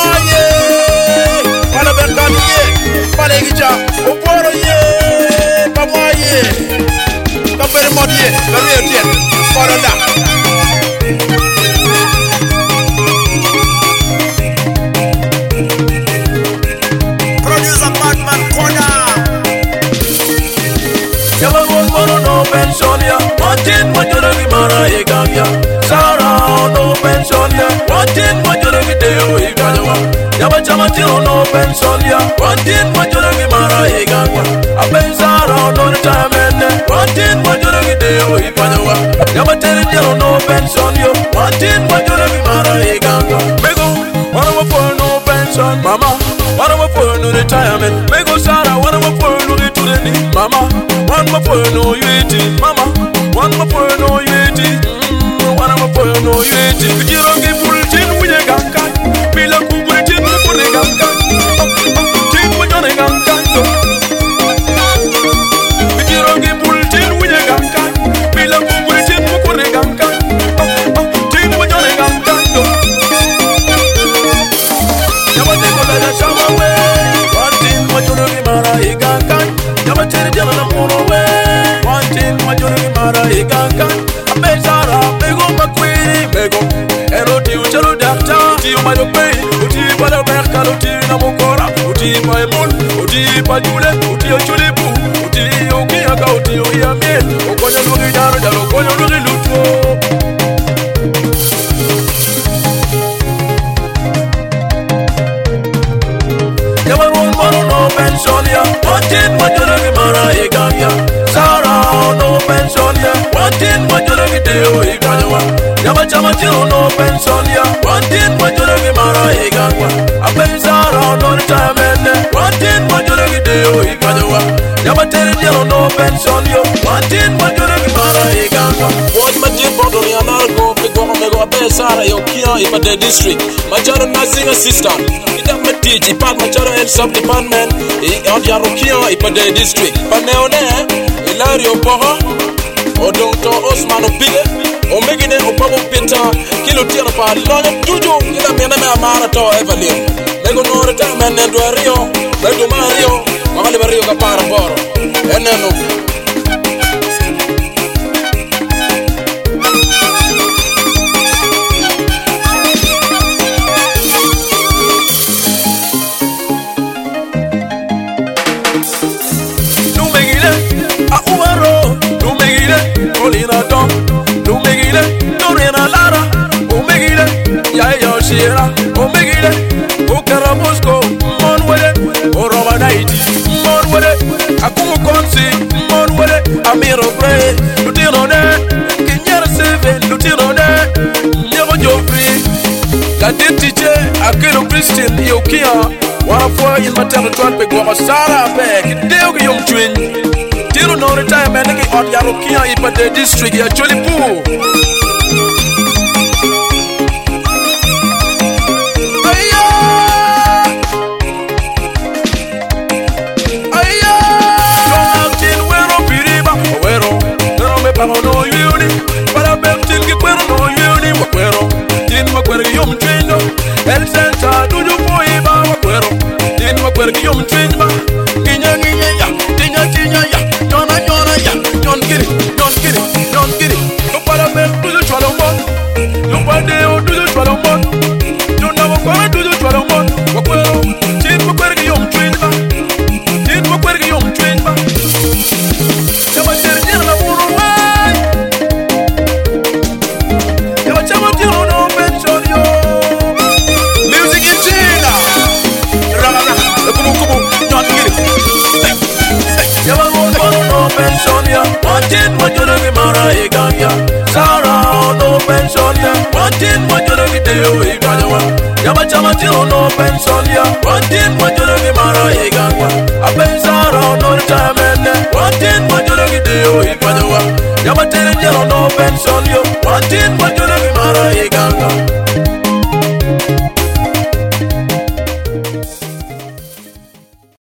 ye Pala berkanu ye Pala gicha Oporo ye Pamwa ye Kapere mod ye Kapere tiet Koronda Producer Batman Koda Yaba Mono no pension ya Wantin majora ki mara ye gamya Sara no pension ya Wantin majora ki deo ikanawa Yaba chamatiro no pension ya Wantin majora ki mara ye gamya Aben Sara no retirement Wantin majora ki deo ikanawa Yaba terenjero no pension yo Wantin majora ki mara ye gamya Mego wana wapo no pension mama Wana wapo no retirement Mego Sara wana wapo no returning mama One more for no unity, mama. One more for no unity. One more for no unity. You don't give full tin with a ganka. Bila kuburi tin for the ganka. Tin with a ganka. You don't give full tin with a ganka. Bila kuburi tin for the ganka. Tin with a ganka. Never take a letter shower away. One tin with your mara ganka. Never take a Iganga, Abezara, Bego Macquarie, Bego, Eroti, Ucharo Data, Uti Madope, Uti Badaberka, Uti Namokora, Uti Paimon, Uti Padule, Uti Ochulibu, Uti Okiaka, Uti Oyame, Okoya Lugina, Okoya Lutu. Never one no pension, wanted Majora Mara Iganga, Sarah, no pension, wanted Majora Video Iganawa, Yamachamachino, no pension, wanted Majora Mara Iganga, Aben Sarah, no retirement, wanted Majora Video Iganawa, Yamateriano, no pension, wanted Majora Mara Iganga. Was my dear brother, Leonardo, Pegomego, Sarah, Yokia, in the district, Major nursing assistant, Itamati, Major Health Sub Department, Yokia, in the district, Paneone, Ilario Poha, or Dr. Osman Opile, or Megane Opabo Peter, Kilo Tierpa, Long Juju, Ila Menama Marato, Evelyn, Legono retirement, and Rio, Redo Mario, Malibario Caparaboro, and then. Omegile, Okaramosko, Monwele, Oromanaiti, Monwele, Akumu Konsi, Monwele, Amiro Bray, Lutinone, Kinyara Seven, Lutinone, Never Joffrey, Kaditiche, Akino Christian, Yokia, Wafua in Maternal Pegua, Sarah Beck, Deo Young Twin, Tiro no retirement on Yarokia, Ipate district, actually poor. No uni, but I bet till you no uni, Waquero, in Waquarium Twino, El Santa, do you boy about Waquero, in Waquarium Twinba, Tina, Donna, don't get it, don't get it. No parabel to the Tralomon, no Padeo to the Tralomon, don't know what to the Tralomon, Waquero, in Waquarium Twinba, in Waquarium Twinba. Wanted Majora Mara Iganga, Sarah, no pension, wanted Majora Video Iganawa, Yamachamachino, no pension, wanted Majora Mara Iganga, Aben Sarah, no retirement, wanted Majora Video Iganawa, Yamateriano, no pension, wanted Majora Mara Iganga.